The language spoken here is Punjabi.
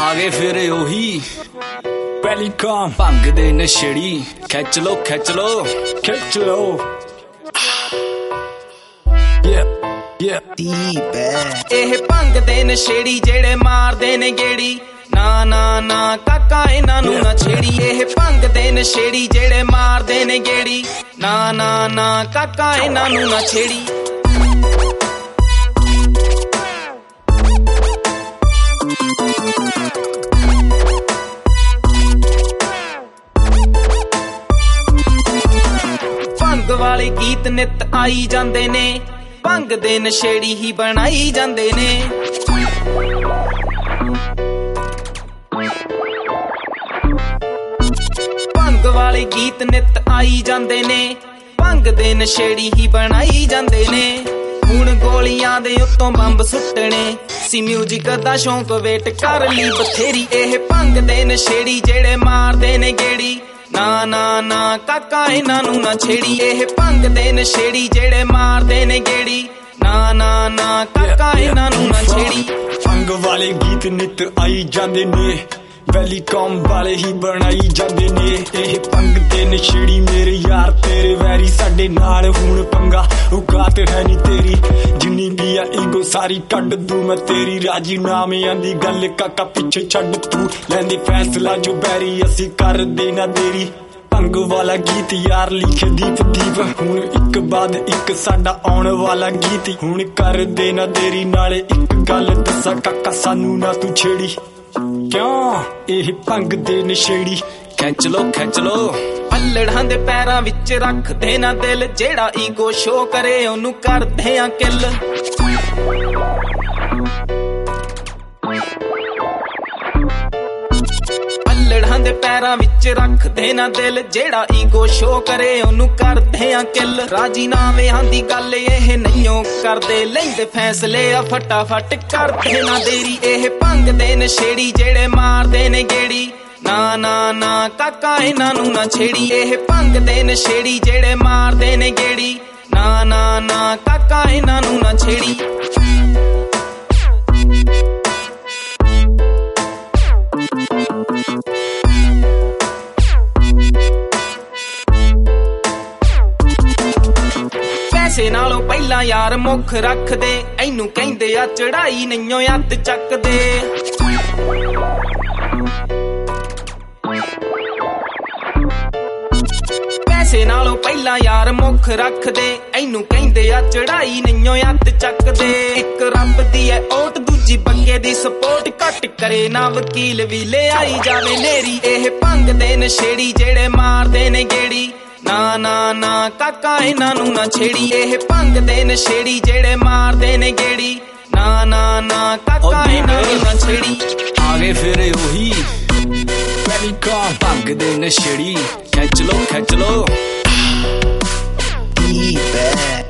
आ गए फिर ओही वेलकम भंग दे नशेड़ी खिच लो खिच लो खिच लो ਇਹ ਭੰਗ ਦੇ ਨਸ਼ੇੜੀ ਜਿਹੜੇ ਮਾਰਦੇ ਨੇ ਗੇੜੀ ਨਾ ਨਾ ਨਾ ਕਾਕਾ ਇਹਨਾਂ ਨੂੰ ਨਾ ਛੇੜੀ ਇਹ ਭੰਗ ਦੇ ਨਸ਼ੇੜੀ ਜਿਹੜੇ ਮਾਰਦੇ ਨੇ ਗੇੜੀ ਨਾ ਨਾ ਨਾ ਕਾਕਾ ਇਹਨਾਂ ਨੂੰ ਨਾ ਛੇੜੀ ਭੰਗ ਵਾਲੇ ਗੀਤ ਨਿਤ ਆਈ ਜਾਂਦੇ ਨੇ ਭੰਗ ਦੇ ਨਸ਼ੇੜੀ ਹੀ ਬਣਾਈ ਜਾਂਦੇ ਨੇ ਭੰਗ ਵਾਲੇ ਗੀਤ ਨਿਤ ਆਈ ਜਾਂਦੇ ਨੇ ਭੰਗ ਦੇ ਨਸ਼ੇੜੀ ਹੀ ਬਣਾਈ ਜਾਂਦੇ ਨੇ ਹੁਣ ਗੋਲੀਆਂ ਦੇ ਉੱਤੋਂ ਬੰਬ ਸੁੱਟਣੇ ਸੀ ਮਿਊਜ਼ਿਕ ਦਾ ਸ਼ੌਂਕ ਵੇਟ ਕਰ ਲਈ ਬਥੇਰੀ ਇਹ ਭੰਗ ਦੇ ਨਸ਼ੇੜੀ ਜਿਹੜੇ ਮਾਰਦੇ ਨੇ ਗੇੜੀ ਨਾ ਨਾ ਨਾ ਕਾਕਾ ਇਹਨਾਂ ਨੂੰ ਨਾ ਛੇੜੀ ਇਹ ਭੰਗ ਦੇ ਨਸ਼ੇੜੀ ਜਿਹੜੇ ਮਾਰਦੇ ਨੇ ਗੇੜੀ ਨਾ ਨਾ ਨਾ ਕਾਕਾ ਇਹਨਾਂ ਨੂੰ ਨਾ ਛੇੜੀ ਭੰਗ ਵਾਲੇ ਗੀਤ ਨਿਤ ਆਈ ਜਾਂਦੇ ਨੇ ਵੈਲੀਕਮ ਵਾਲੇ ਹੀ ਬਣਾਈ ਜਾਂਦੇ ਨੇ ਇਹ ਭੰਗ ਦੇ ਨਸ਼ੇੜੀ ਮੇਰੇ ਯਾਰ ਤੇਰੇ ਵੈਰੀ ਸਾਡੇ ਨਾਲ ਹੁਣ ਪੰਗਾ ਔਕਾਤ ਹੈ ਨੀ ਤੇਰੀ ਜਿੰਨੀ ਵੀ ਆ ਈਗੋ ਸਾਰੀ ਕੱਢ ਦੂੰ ਮੈਂ ਤੇਰੀ ਰਾਜੀਨਾਮਿਆਂ ਦੀ ਗੱਲ ਕਾਕਾ ਪਿੱਛੇ ਛੱਡ ਤੂੰ ਲੈਂਦੀ ਫੈਸਲਾ ਜੋ ਬੈਰੀ ਅਸੀਂ ਕਰਦੇ ਨਾ ਦੇਰੀ ਭੰਗ ਵਾਲਾ ਗੀਤ ਯਾਰ ਲਿਖੇ ਦੀਪ ਹੁਣ ਇੱਕ ਬਾਅਦ ਇੱਕ ਸਾਡਾ ਆਉਣ ਵਾਲਾ ਗੀਤ ਹੁਣ ਕਰਦੇ ਨਾ ਦੇਰੀ ਨਾਲੇ ਇੱਕ ਗੱਲ ਦੱਸਾਂ ਕਾਕਾ ਸਾਨੂੰ ਨਾ ਤੂੰ ਛੇੜੀ ਕਿਉਂ ਇਹ ਭੰਗ ਦੇ ਨਸ਼ੇੜੀ ਖਿੱਚ ਲੋ ਅਲੜਾਂ ਦੇ ਪੈਰਾਂ ਵਿੱਚ ਰੱਖਦੇ ਨਾ ਦਿਲ ਜਿਹੜਾ ਈਗੋ ਸ਼ੋ ਕਰੇ ਉਹਨੂੰ ਕਰਦੇ ਆ ਕਿੱਲ ਅਲੜਾਂ ਦੇ ਪੈਰਾਂ ਵਿੱਚ ਰੱਖਦੇ ਨਾ ਦਿਲ ਜਿਹੜਾ ਈਗੋ ਸ਼ੋ ਕਰੇ ਉਹਨੂੰ ਕਰਦੇ ਆ ਕਿੱਲ ਰਾਜੀਨਾਮਿਆਂ ਦੀ ਗੱਲ ਇਹ ਨਹੀਂਓ ਕਰਦੇ ਲੈਂਦੇ ਫੈਸਲੇ ਆ ਫਟਾਫਟ ਕਰਦੇ ਨਾ ਦੇਰੀ ਇਹ ਭੰਗ ਦੇ ਨਸ਼ੇੜੀ ਜਿਹੜੇ ਮਾਰਦੇ ਨੇ ਗੇੜੀ ਨਾ ਨਾ ਨਾ ਕਾਕਾ ਇਹਨਾਂ ਨੂੰ ਨਾ ਛੇੜੀ ਇਹ ਭੰਗ ਦੇ ਨਸ਼ੇੜੀ ਜਿਹੜੇ ਮਾਰਦੇ ਨੇ ਗੇੜੀ ਨਾ ਨਾ ਨਾ ਕਾਕਾ ਇਹਨਾਂ ਨੂੰ ਨਾ ਛੇੜੀ ਪੈਸੇ ਨਾਲੋਂ ਪਹਿਲਾਂ ਯਾਰ ਮੁੱਖ ਰੱਖਦੇ ਇਹਨੂੰ ਕਹਿੰਦੇ ਆ ਚੜਾਈ ਨਹੀਂਓ ਅੱਧ ਚੱਕਦੇ ਪੈਸੇ ਨਾਲੋਂ ਪਹਿਲਾਂ ਯਾਰ ਮੁੱਖ ਰੱਖਦੇ ਇਹਨੂੰ ਕਹਿੰਦੇ ਆ ਚੜਾਈ ਨਹੀਂਓ ਅੱਧ ਚੱਕਦੇ ਇੱਕ ਰੱਬ ਦੀ ਐ ਓਟ ਦੂਜੀ ਬੰਗੇ ਦੀ ਸਪੋਰਟ ਘੱਟ ਕਰੇ ਨਾ ਵਕੀਲ ਵੀ ਲੈ ਆਈ ਜਾਵੇ ਨੇਰੀ ਇਹ ਭੰਗ ਦੇ ਨਸ਼ੇੜੀ ਜਿਹੜੇ ਮਾਰਦੇ ਨੇ ਗੇੜੀ ਨਾ ਨਾ ਨਾ ਕਾਕਾ ਇਹਨਾਂ ਨੂੰ ਨਾ ਛੇੜੀ ਇਹ ਭੰਗ ਦੇ ਨਸ਼ੇੜੀ ਜਿਹੜੇ ਮਾਰਦੇ ਨੇ ਗੇੜੀ ਨਾ ਨਾ ਨਾ ਕਾਕਾ ਇਹਨਾਂ ਨੂੰ ਨਾ ਛੇੜੀ ਆ ਗਏ ਫਿਰ ਉਹੀ ਵੈਲਕਮ ਭੰਗ ਦੇ ਨਸ਼ੇੜੀ ਖਿੱਚ ਲੋ